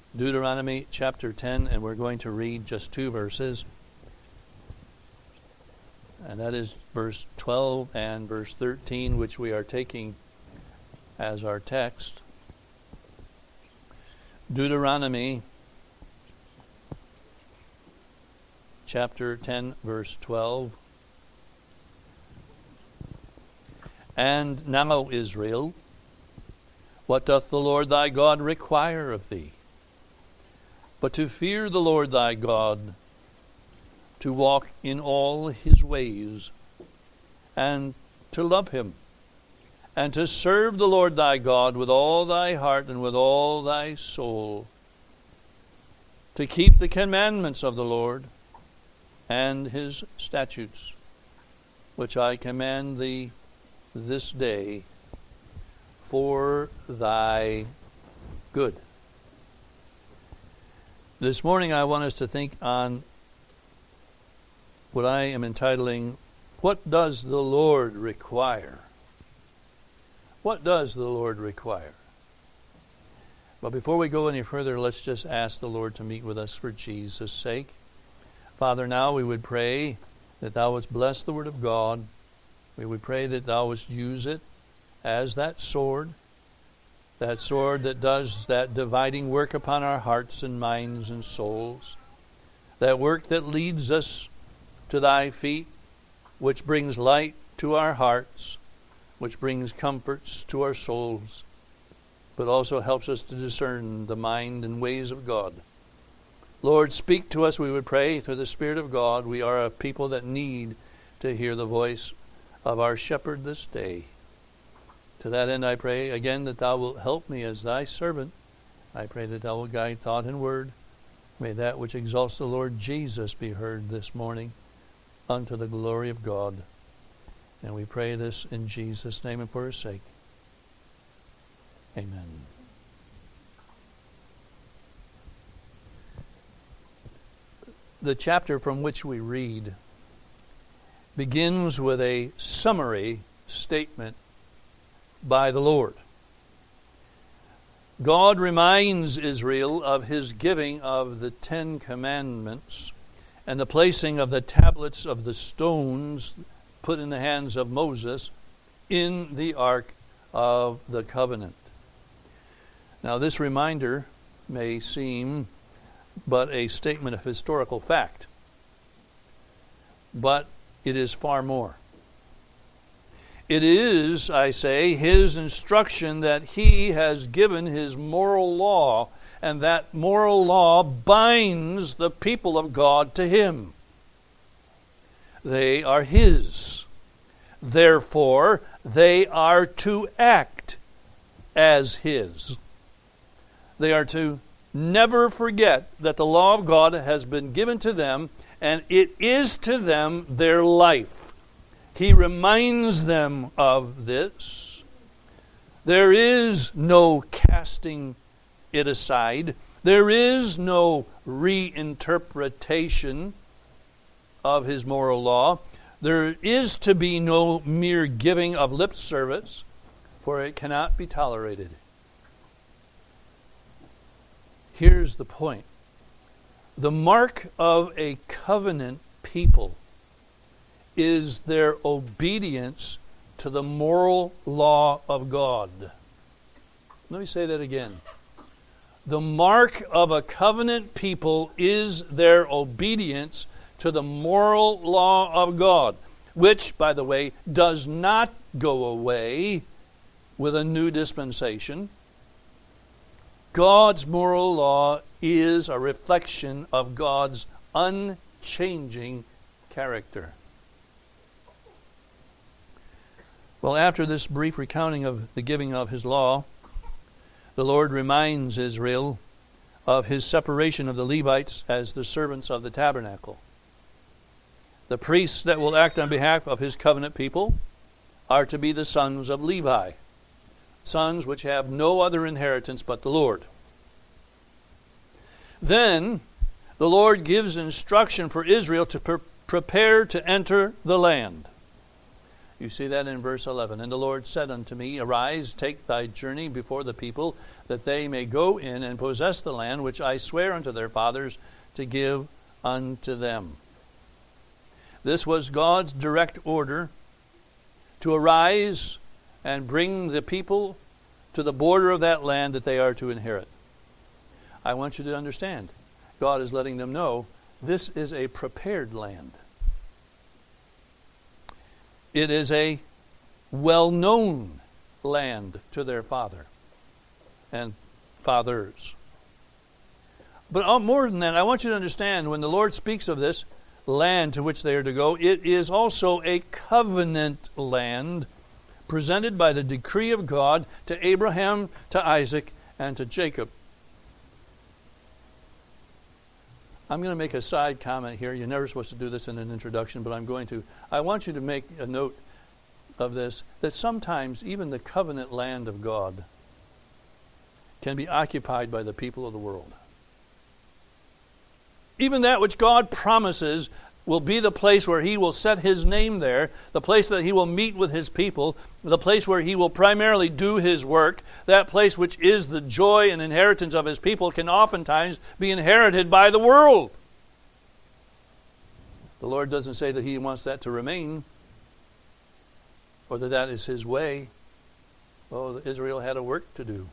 Deuteronomy chapter 10, and we're going to read just 2 verses. And that is verse 12 and verse 13, which we are taking as our text. Deuteronomy chapter 10, verse 12. And now, Israel, what doth the Lord thy God require of thee? But to fear the Lord thy God, to walk in all his ways, and to love him, and to serve the Lord thy God with all thy heart and with all thy soul, to keep the commandments of the Lord and his statutes, which I command thee this day for thy good. This morning I want us to think on what I am entitling, What Does the Lord Require? What does the Lord require? But before we go any further, let's just ask the Lord to meet with us for Jesus' sake. Father, now we would pray that thou wouldst bless the word of God. We would pray that thou wouldst use it as that sword that does that dividing work upon our hearts and minds and souls, that work that leads us to thy feet, which brings light to our hearts, which brings comforts to our souls, but also helps us to discern the mind and ways of God. Lord, speak to us, we would pray, through the Spirit of God. We are a people that need to hear the voice of our shepherd this day. To that end I pray again that thou wilt help me as thy servant. I pray that thou wilt guide thought and word. May that which exalts the Lord Jesus be heard this morning unto the glory of God. And we pray this in Jesus' name and for his sake. Amen. The chapter from which we read begins with a summary statement by the Lord. God reminds Israel of his giving of the 10 commandments and the placing of the tablets of the stones put in the hands of Moses in the Ark of the Covenant. Now, this reminder may seem but a statement of historical fact, but it is far more. It is, I say, his instruction that he has given his moral law, and that moral law binds the people of God to him. They are his. Therefore, they are to act as his. They are to never forget that the law of God has been given to them, and it is to them their life. He reminds them of this. There is no casting it aside. There is no reinterpretation of his moral law. There is to be no mere giving of lip service, for it cannot be tolerated. Here's the point. The mark of a covenant people is their obedience to the moral law of God. Let me say that again. The mark of a covenant people is their obedience to the moral law of God, which, by the way, does not go away with a new dispensation. God's moral law is a reflection of God's unchanging character. Well, after this brief recounting of the giving of his law, the Lord reminds Israel of his separation of the Levites as the servants of the tabernacle. The priests that will act on behalf of his covenant people are to be the sons of Levi, sons which have no other inheritance but the Lord. Then the Lord gives instruction for Israel to prepare to enter the land. You see that in verse 11. And the Lord said unto me, Arise, take thy journey before the people, that they may go in and possess the land which I swear unto their fathers to give unto them. This was God's direct order to arise and bring the people to the border of that land that they are to inherit. I want you to understand, God is letting them know this is a prepared land. It is a well-known land to their father and fathers. But more than that, I want you to understand, when the Lord speaks of this land to which they are to go, it is also a covenant land presented by the decree of God to Abraham, to Isaac, and to Jacob. I'm going to make a side comment here. You're never supposed to do this in an introduction, but I'm going to. I want you to make a note of this, that sometimes even the covenant land of God can be occupied by the people of the world. Even that which God promises will be the place where He will set His name there, the place that He will meet with His people, the place where He will primarily do His work, that place which is the joy and inheritance of His people can oftentimes be inherited by the world. The Lord doesn't say that He wants that to remain, or that that is His way. Oh, Israel had a work to do.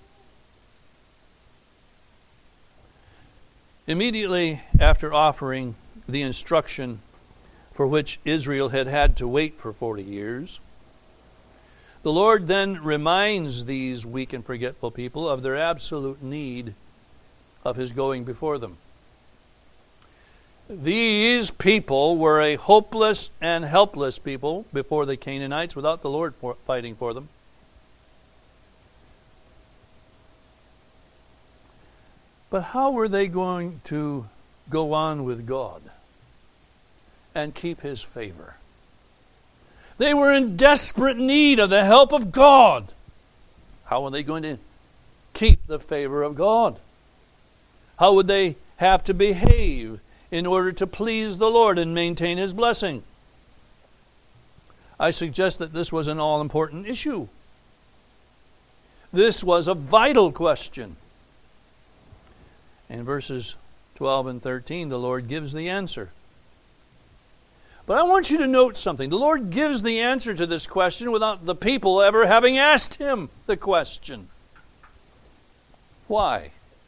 Immediately after offering the instruction for which Israel had had to wait for 40 years, the Lord then reminds these weak and forgetful people of their absolute need of His going before them. These people were a hopeless and helpless people before the Canaanites without the Lord fighting for them. But how were they going to go on with God and keep His favor? They were in desperate need of the help of God. How were they going to keep the favor of God? How would they have to behave in order to please the Lord and maintain His blessing? I suggest that this was an all-important issue. This was a vital question. In verses 12 and 13, the Lord gives the answer. But I want you to note something. The Lord gives the answer to this question without the people ever having asked Him the question. Why?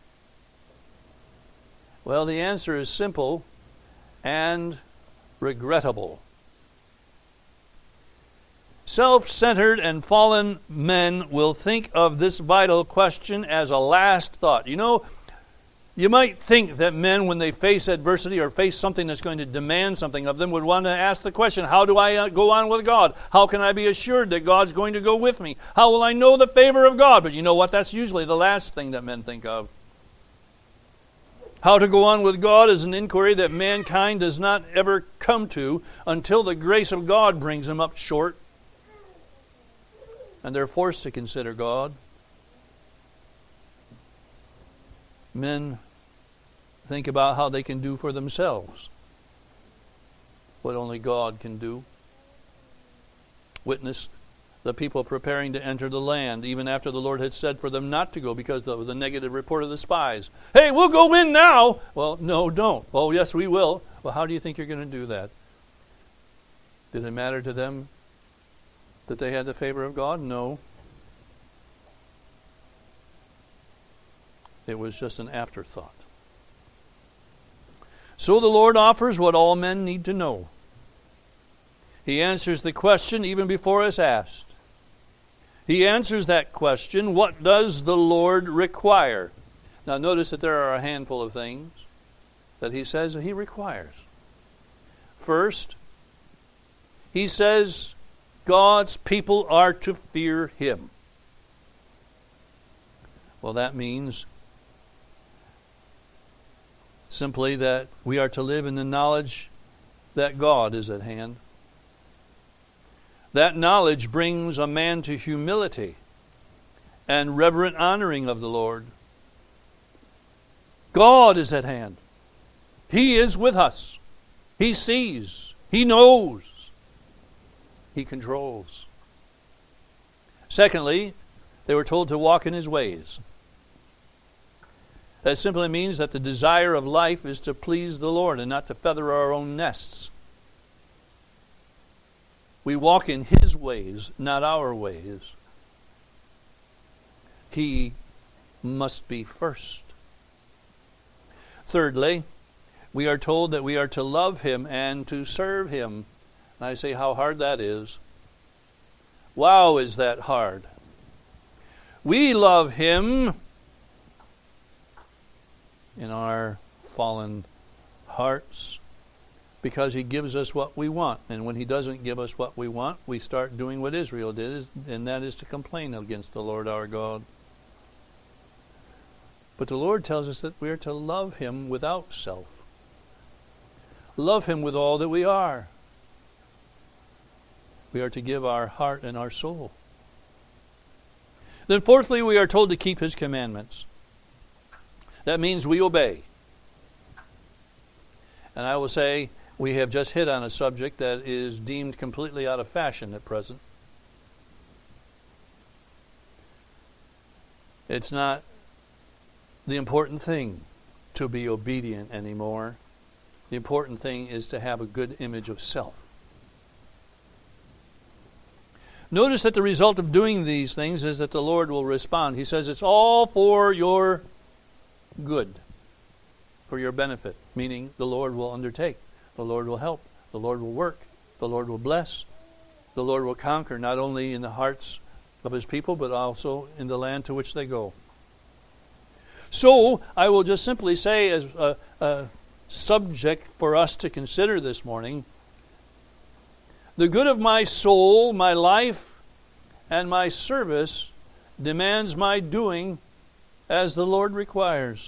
Well, the answer is simple and regrettable. Self-centered and fallen men will think of this vital question as a last thought. You know, you might think that men, when they face adversity or face something that's going to demand something of them, would want to ask the question, how do I go on with God? How can I be assured that God's going to go with me? How will I know the favor of God? But you know what? That's usually the last thing that men think of. How to go on with God is an inquiry that mankind does not ever come to until the grace of God brings them up short, and they're forced to consider God. Men think about how they can do for themselves what only God can do. Witness the people preparing to enter the land, even after the Lord had said for them not to go because of the negative report of the spies. Hey, we'll go in now. Well, no, don't. Oh, yes, we will. Well, how do you think you're going to do that? Did it matter to them that they had the favor of God? No. It was just an afterthought. So the Lord offers what all men need to know. He answers the question even before it's asked. He answers that question, what does the Lord require? Now notice that there are a handful of things that He says that He requires. First, He says God's people are to fear Him. Well, that means simply that we are to live in the knowledge that God is at hand. That knowledge brings a man to humility and reverent honoring of the Lord. God is at hand. He is with us. He sees. He knows. He controls. Secondly, they were told to walk in His ways. That simply means that the desire of life is to please the Lord and not to feather our own nests. We walk in His ways, not our ways. He must be first. Thirdly, we are told that we are to love Him and to serve Him. And I say how hard that is. Wow, is that hard. We love Him in our fallen hearts because He gives us what we want. And when He doesn't give us what we want, we start doing what Israel did, and that is to complain against the Lord our God. But the Lord tells us that we are to love Him without self. Love Him with all that we are. We are to give our heart and our soul. Then fourthly, we are told to keep His commandments. That means we obey. And I will say, we have just hit on a subject that is deemed completely out of fashion at present. It's not the important thing to be obedient anymore. The important thing is to have a good image of self. Notice that the result of doing these things is that the Lord will respond. He says it's all for your good, for your benefit, meaning the Lord will undertake, the Lord will help, the Lord will work, the Lord will bless, the Lord will conquer, not only in the hearts of His people, but also in the land to which they go. So, I will just simply say as a subject for us to consider this morning, the good of my soul, my life, and my service demands my doing as the Lord requires.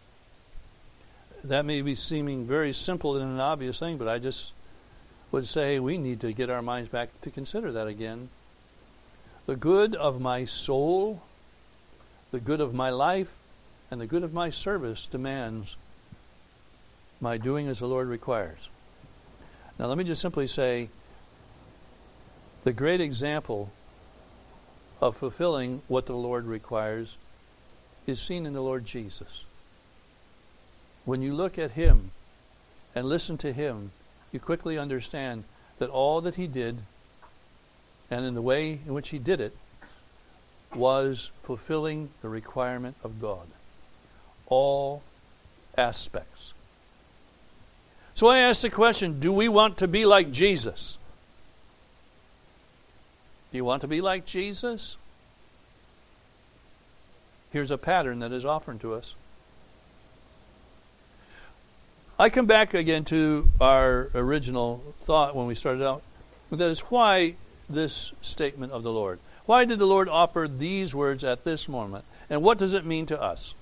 That may be seeming very simple and an obvious thing, but I just would say we need to get our minds back to consider that again. The good of my soul, the good of my life, and the good of my service demands my doing as the Lord requires. Now let me just simply say, the great example of fulfilling what the Lord requires is seen in the Lord Jesus. When you look at Him and listen to Him, you quickly understand that all that He did, and in the way in which He did it, was fulfilling the requirement of God. All aspects. So I ask the question, do we want to be like Jesus? Do you want to be like Jesus? Here's a pattern that is offered to us. I come back again to our original thought when we started out. That is, why this statement of the Lord? Why did the Lord offer these words at this moment? And what does it mean to us?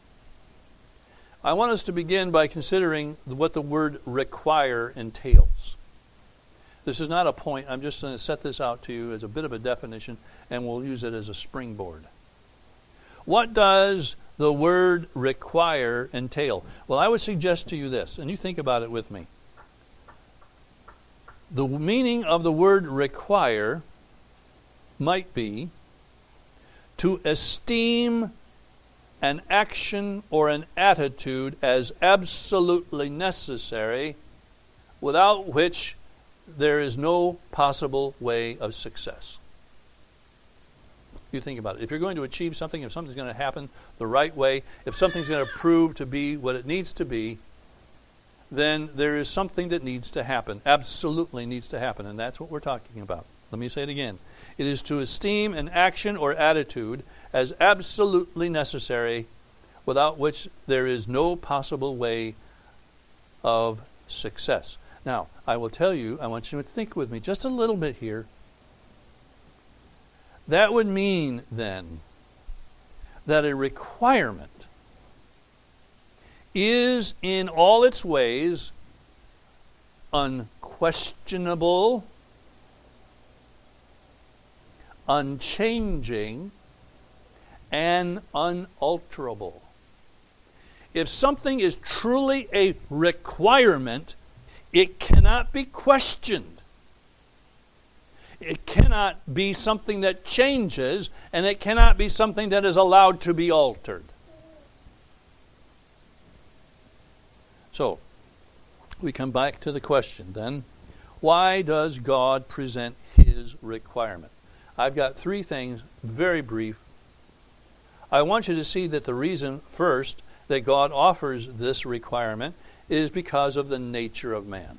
I want us to begin by considering what the word require entails. This is not a point. I'm just going to set this out to you as a bit of a definition, and we'll use it as a springboard. What does the word require entail? Well, I would suggest to you this, and you think about it with me. The meaning of the word require might be to esteem an action or an attitude as absolutely necessary, without which there is no possible way of success. You think about it. If you're going to achieve something, if something's going to happen the right way, if something's going to prove to be what it needs to be, then there is something that needs to happen, absolutely needs to happen, and that's what we're talking about. Let me say it again. It is to esteem an action or attitude as absolutely necessary, without which there is no possible way of success. Now, I will tell you, I want you to think with me just a little bit here. That would mean, then, that a requirement is in all its ways unquestionable, unchanging, and unalterable. If something is truly a requirement, it cannot be questioned. It cannot be something that changes, and it cannot be something that is allowed to be altered. So, we come back to the question then, why does God present His requirement? I've got three things, very brief. I want you to see that the reason, first, that God offers this requirement is because of the nature of man.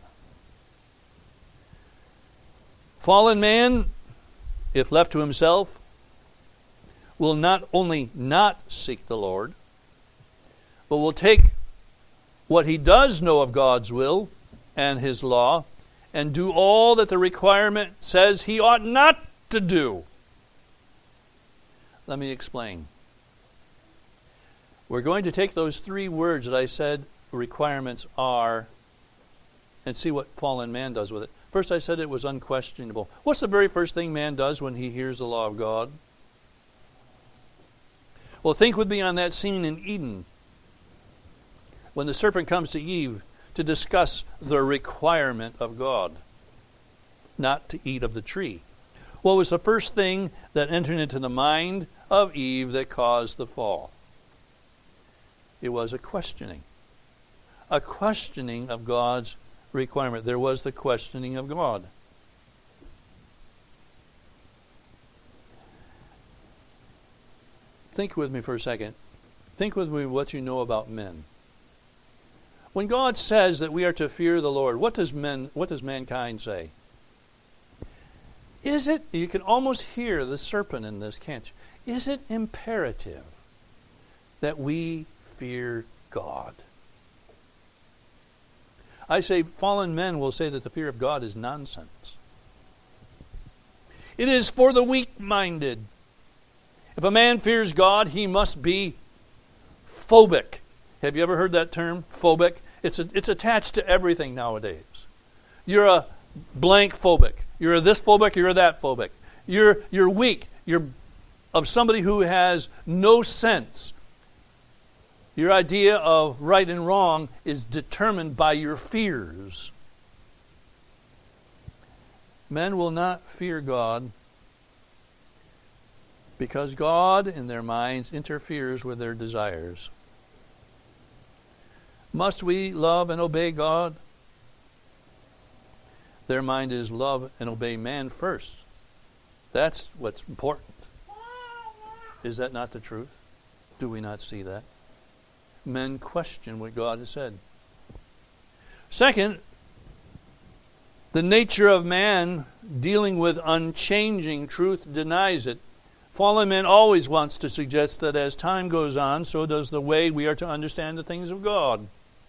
Fallen man, if left to himself, will not only not seek the Lord, but will take what he does know of God's will and His law and do all that the requirement says he ought not to do. Let me explain. We're going to take those three words that I said requirements are and see what fallen man does with it. First, I said it was unquestionable. What's the very first thing man does when he hears the law of God? Well, think with me on that scene in Eden when the serpent comes to Eve to discuss the requirement of God, not to eat of the tree. What was the first thing that entered into the mind of Eve that caused the fall? It was a questioning of God's requirement. There was the questioning of God. Think with me for a second. Think with me what you know about men. When God says that we are to fear the Lord, what does mankind say? Is it, you can almost hear the serpent in this, can't you? Is it imperative that we fear God? I say fallen men will say that the fear of God is nonsense. It is for the weak-minded. If a man fears God, he must be phobic. Have you ever heard that term, phobic? It's attached to everything nowadays. You're a blank phobic. You're a this phobic, you're a that phobic. You're weak. You're of somebody who has no sense. Your idea of right and wrong is determined by your fears. Men will not fear God because God, in their minds, interferes with their desires. Must we love and obey God? Their mind is love and obey man first. That's what's important. Is that not the truth? Do we not see that? Men question what God has said. Second, the nature of man dealing with unchanging truth denies it. Fallen man always wants to suggest that as time goes on, so does the way we are to understand the things of God.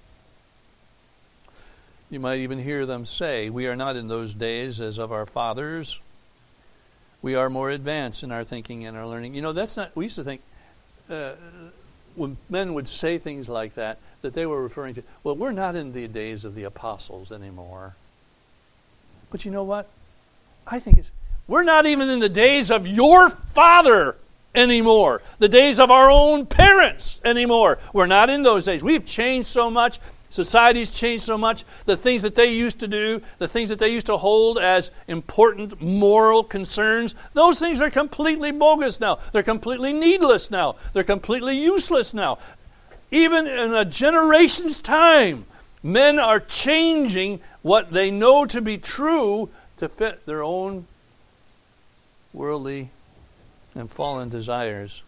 You might even hear them say, we are not in those days as of our fathers. We are more advanced in our thinking and our learning. You know, that's not, we used to think, when men would say things like that they were referring to, well, we're not in the days of the apostles anymore. But you know what? I think we're not even in the days of your father anymore. The days of our own parents anymore. We're not in those days. We've changed so much. Society's changed so much. The things that they used to do, the things that they used to hold as important moral concerns, those things are completely bogus now. They're completely needless now. They're completely useless now. Even in a generation's time, men are changing what they know to be true to fit their own worldly and fallen desires.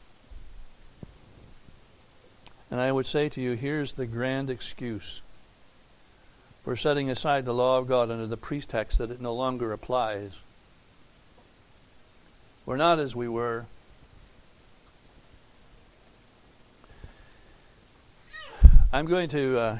And I would say to you, here's the grand excuse for setting aside the law of God under the pretext that it no longer applies. We're not as we were. I'm going to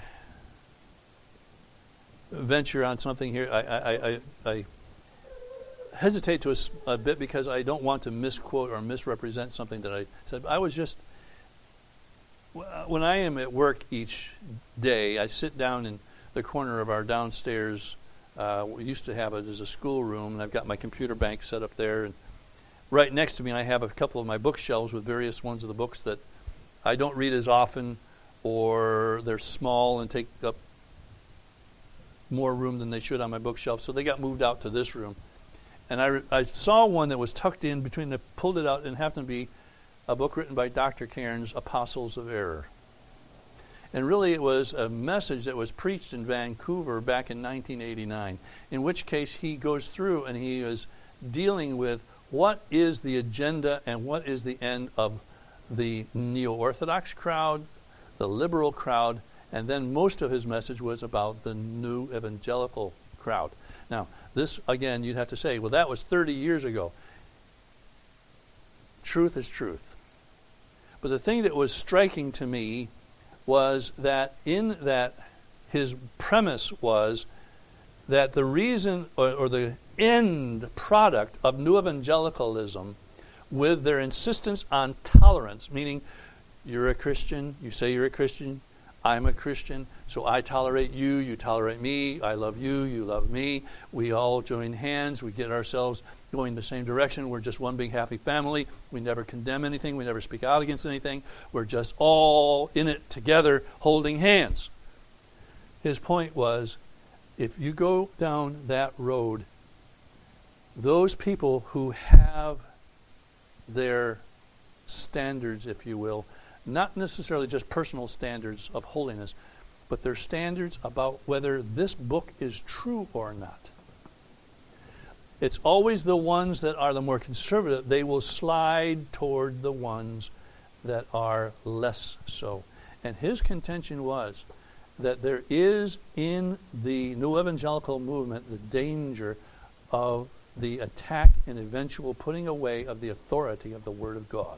venture on something here. I hesitate to a bit because I don't want to misquote or misrepresent something that I said. I was just, when I am at work each day, I sit down in the corner of our downstairs. We used to have it as a schoolroom, and I've got my computer bank set up there. And right next to me, I have a couple of my bookshelves with various ones of the books that I don't read as often, or they're small and take up more room than they should on my bookshelf. So they got moved out to this room. And I saw one that was tucked in between pulled it out, and happened to be a book written by Dr. Cairns, Apostles of Error. And really it was a message that was preached in Vancouver back in 1989, in which case he goes through and he is dealing with what is the agenda and what is the end of the neo-Orthodox crowd, the liberal crowd, and then most of his message was about the new evangelical crowd. Now, this, again, you'd have to say, well, that was 30 years ago. Truth is truth. But the thing that was striking to me was that in that his premise was that the reason or the end product of new evangelicalism, with their insistence on tolerance, meaning you're a Christian, you say you're a Christian, I'm a Christian, so I tolerate you, you tolerate me, I love you, you love me, we all join hands, we get ourselves going the same direction, we're just one big happy family, we never condemn anything, we never speak out against anything, we're just all in it together holding hands. His point was, if you go down that road, those people who have their standards, if you will, not necessarily just personal standards of holiness, but their standards about whether this book is true or not. It's always the ones that are the more conservative. They will slide toward the ones that are less so. And his contention was that there is in the New Evangelical movement the danger of the attack and eventual putting away of the authority of the Word of God.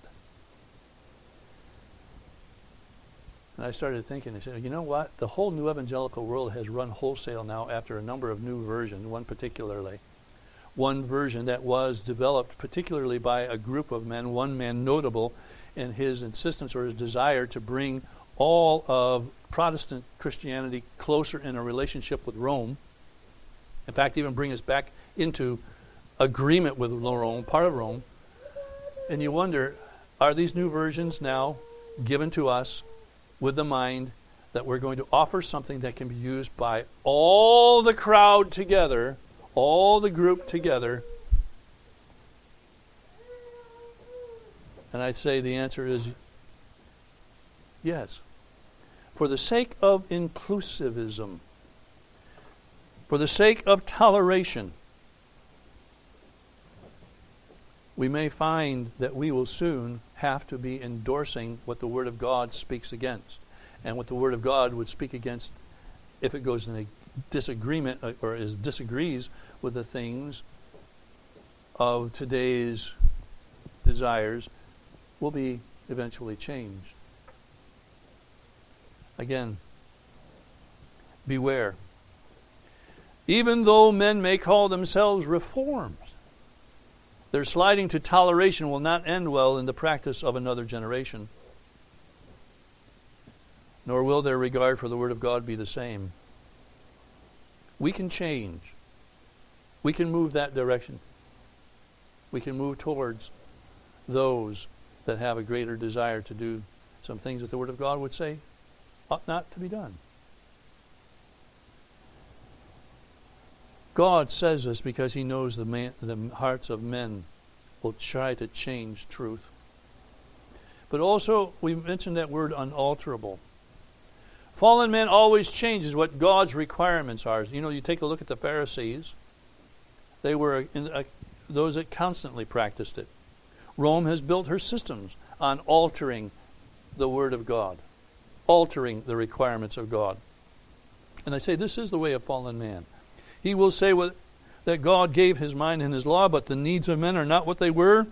And I started thinking, I said, you know what? The whole New Evangelical world has run wholesale now after a number of new versions, one version that was developed particularly by a group of men, one man notable in his insistence or his desire to bring all of Protestant Christianity closer in a relationship with Rome. In fact, even bring us back into agreement with Rome, part of Rome. And you wonder, are these new versions now given to us with the mind that we're going to offer something that can be used by all the crowd together, all the group together? And I'd say the answer is yes. For the sake of inclusivism, for the sake of toleration, we may find that we will soon have to be endorsing what the Word of God speaks against. And what the Word of God would speak against if it goes in a disagreement or disagrees with the things of today's desires will be eventually changed. Again, beware. Even though men may call themselves reformed, their sliding to toleration will not end well in the practice of another generation. Nor will their regard for the Word of God be the same. We can change. We can move that direction. We can move towards those that have a greater desire to do some things that the Word of God would say ought not to be done. God says this because He knows the hearts of men will try to change truth. But also, we mentioned that word unalterable. Fallen man always changes what God's requirements are. You know, you take a look at the Pharisees. They were those that constantly practiced it. Rome has built her systems on altering the Word of God, altering the requirements of God. And I say this is the way of fallen man. He will say that God gave His mind and His law, but the needs of men are not what they were.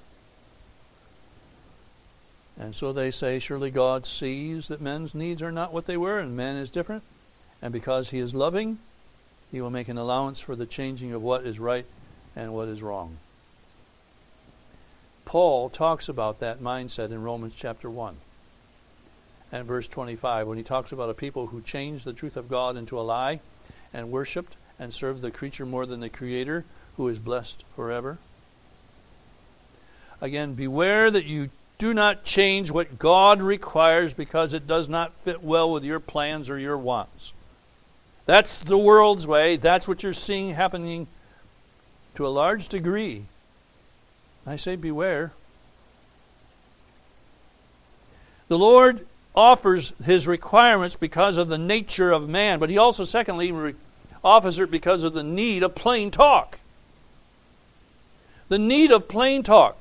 And so they say, surely God sees that men's needs are not what they were, and man is different. And because He is loving, He will make an allowance for the changing of what is right and what is wrong. Paul talks about that mindset in Romans chapter 1 and verse 25, when he talks about a people who changed the truth of God into a lie and worshipped and served the creature more than the Creator, who is blessed forever. Again, beware that you do not change what God requires because it does not fit well with your plans or your wants. That's the world's way. That's what you're seeing happening to a large degree. I say beware. The Lord offers his requirements because of the nature of man, but he also, secondly, offers it because of the need of plain talk. The need of plain talk.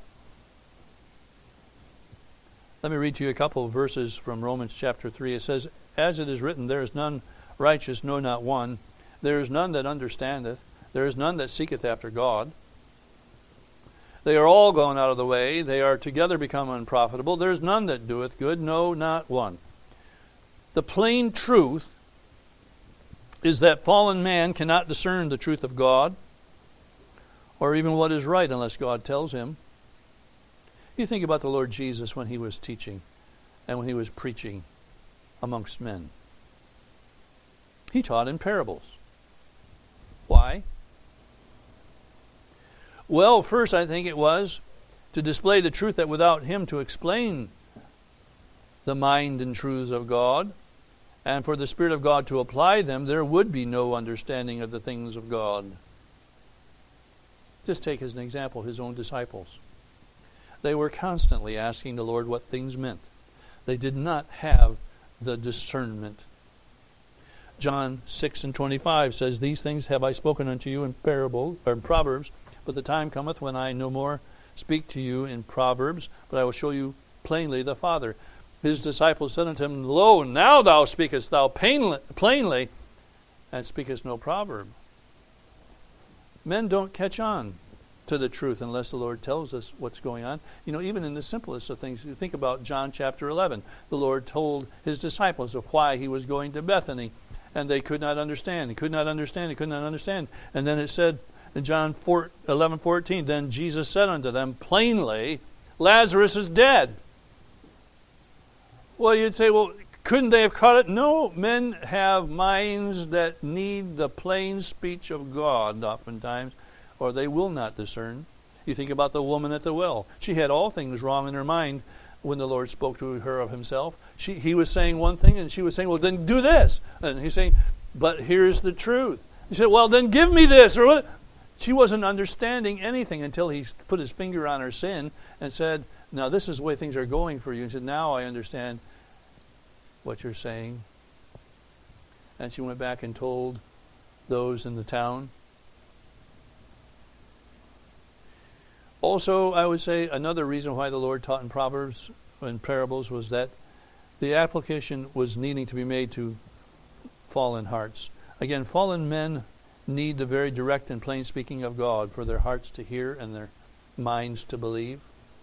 Let me read to you a couple of verses from Romans chapter 3. It says, "As it is written, there is none righteous, no, not one. There is none that understandeth. There is none that seeketh after God. They are all gone out of the way. They are together become unprofitable. There is none that doeth good, no, not one." The plain truth is that fallen man cannot discern the truth of God or even what is right unless God tells him. You think about the Lord Jesus when he was teaching and when he was preaching amongst men. He taught in parables. Why? Well, first I think it was to display the truth that without him to explain the mind and truths of God, and for the Spirit of God to apply them, there would be no understanding of the things of God. Just take as an example his own disciples. They were constantly asking the Lord what things meant. They did not have the discernment. John 6:25 says, "These things have I spoken unto you in parables or in Proverbs, but the time cometh when I no more speak to you in Proverbs, but I will show you plainly the Father." His disciples said unto him, "Lo, now thou speakest thou plainly, and speakest no proverb." Men don't catch on to the truth unless the Lord tells us what's going on. You know, even in the simplest of things, you think about John chapter 11. The Lord told his disciples of why he was going to Bethany, and they could not understand. He could not understand. He could not understand. And then it said in John 11:14, "Then Jesus said unto them plainly, Lazarus is dead." Well, you'd say, well, couldn't they have caught it? No, men have minds that need the plain speech of God oftentimes, or they will not discern. You think about the woman at the well. She had all things wrong in her mind when the Lord spoke to her of himself. He was saying one thing, and she was saying, well, then do this. And he's saying, but here's the truth. He said, well, then give me this. Or what? She wasn't understanding anything until he put his finger on her sin and said, now this is the way things are going for you. And she said, now I understand what you're saying. And she went back and told those in the town. Also, I would say another reason why the Lord taught in Proverbs and parables was that the application was needing to be made to fallen hearts. Again, fallen men need the very direct and plain speaking of God for their hearts to hear and their minds to believe.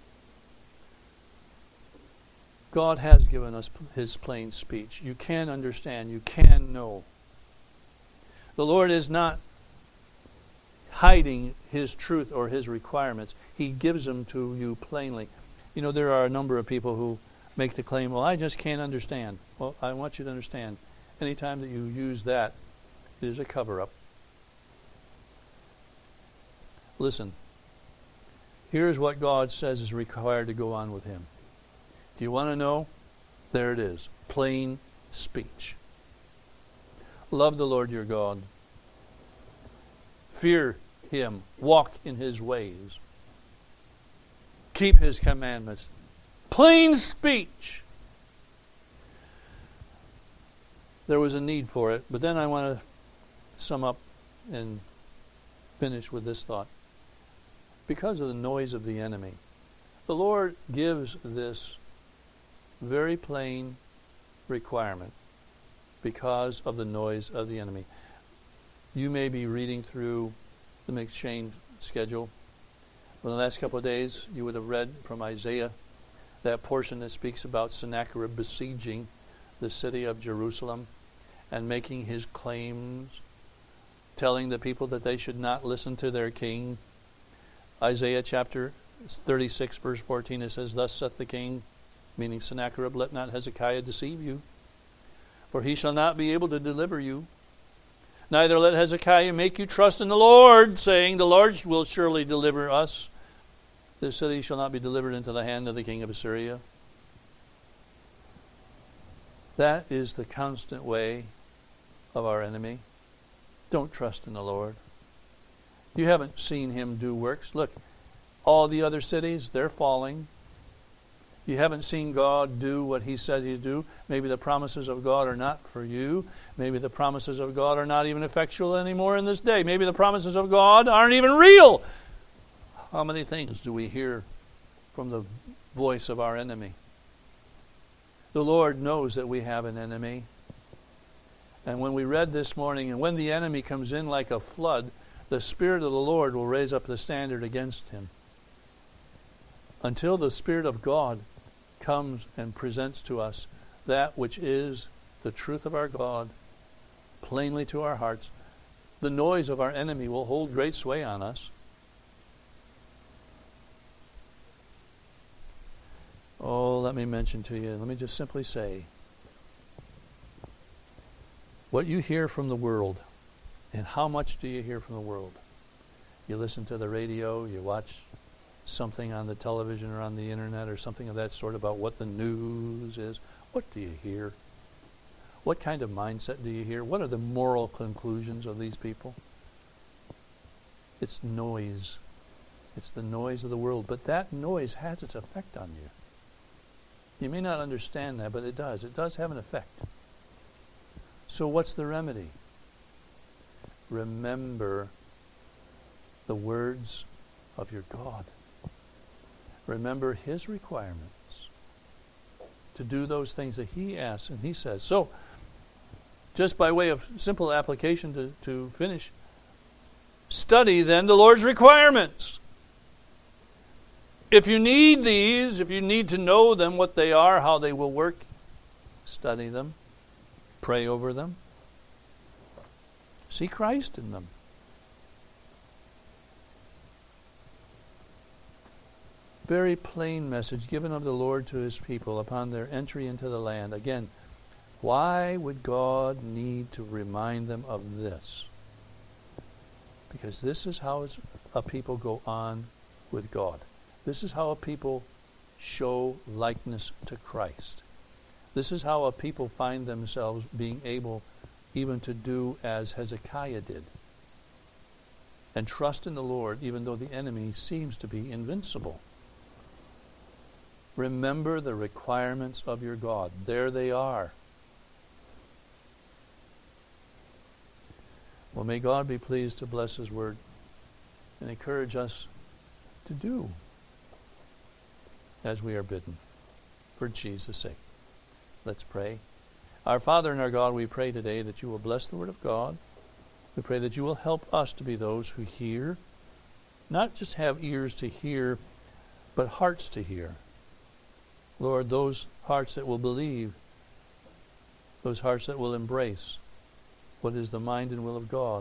God has given us his plain speech. You can understand. You can know. The Lord is not hiding his truth or his requirements. He gives them to you plainly. You know, there are a number of people who make the claim, well, I just can't understand. Well, I want you to understand. Anytime that you use that, it is a cover-up. Listen, here's what God says is required to go on with him. Do you want to know? There it is. Plain speech. Love the Lord your God. Fear him. Walk in his ways. Keep his commandments. Plain speech. There was a need for it, but then I want to sum up and finish with this thought. Because of the noise of the enemy, the Lord gives this very plain requirement because of the noise of the enemy. You may be reading through the M'Cheyne schedule. For the last couple of days, you would have read from Isaiah that portion that speaks about Sennacherib besieging the city of Jerusalem and making his claims, telling the people that they should not listen to their king. Isaiah chapter 36, verse 14, it says, "Thus saith the king," meaning Sennacherib, "let not Hezekiah deceive you, for he shall not be able to deliver you. Neither let Hezekiah make you trust in the Lord, saying, the Lord will surely deliver us. This city shall not be delivered into the hand of the king of Assyria." That is the constant way of our enemy. Don't trust in the Lord. You haven't seen him do works. Look, all the other cities, they're falling. You haven't seen God do what he said he'd do. Maybe the promises of God are not for you. Maybe the promises of God are not even effectual anymore in this day. Maybe the promises of God aren't even real. How many things do we hear from the voice of our enemy? The Lord knows that we have an enemy. And when we read this morning, and when the enemy comes in like a flood, the Spirit of the Lord will raise up the standard against him. Until the Spirit of God comes and presents to us that which is the truth of our God plainly to our hearts, the noise of our enemy will hold great sway on us. Oh, let me mention to you, let me just simply say, what you hear from the world, and how much do you hear from the world? You listen to the radio, you watch something on the television or on the internet or something of that sort about what the news is. What do you hear? What kind of mindset do you hear? What are the moral conclusions of these people? It's noise. It's the noise of the world. But that noise has its effect on you. You may not understand that, but it does. It does have an effect. So what's the remedy? Remember the words of your God. Remember his requirements to do those things that he asks and he says. So, just by way of simple application to finish, study then the Lord's requirements. If you need these, if you need to know them, what they are, how they will work, study them, pray over them, see Christ in them. Very plain message given of the Lord to his people upon their entry into the land. Again, why would God need to remind them of this? Because this is how a people go on with God. This is how a people show likeness to Christ. This is how a people find themselves being able even to do as Hezekiah did. And trust in the Lord even though the enemy seems to be invincible. Remember the requirements of your God. There they are. Well, may God be pleased to bless his word and encourage us to do as we are bidden for Jesus' sake. Let's pray. Our Father and our God, we pray today that you will bless the word of God. We pray that you will help us to be those who hear, not just have ears to hear, but hearts to hear. Lord, those hearts that will believe, those hearts that will embrace what is the mind and will of God,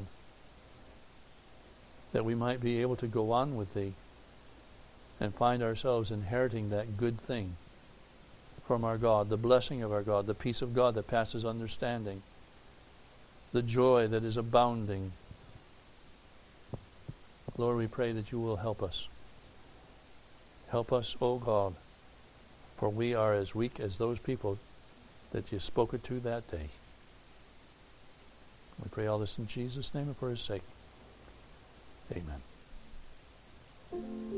that we might be able to go on with thee and find ourselves inheriting that good thing from our God, the blessing of our God, the peace of God that passes understanding, the joy that is abounding. Lord, we pray that you will help us. Help us, O God, for we are as weak as those people that you spoke it to that day. We pray all this in Jesus' name and for his sake. Amen.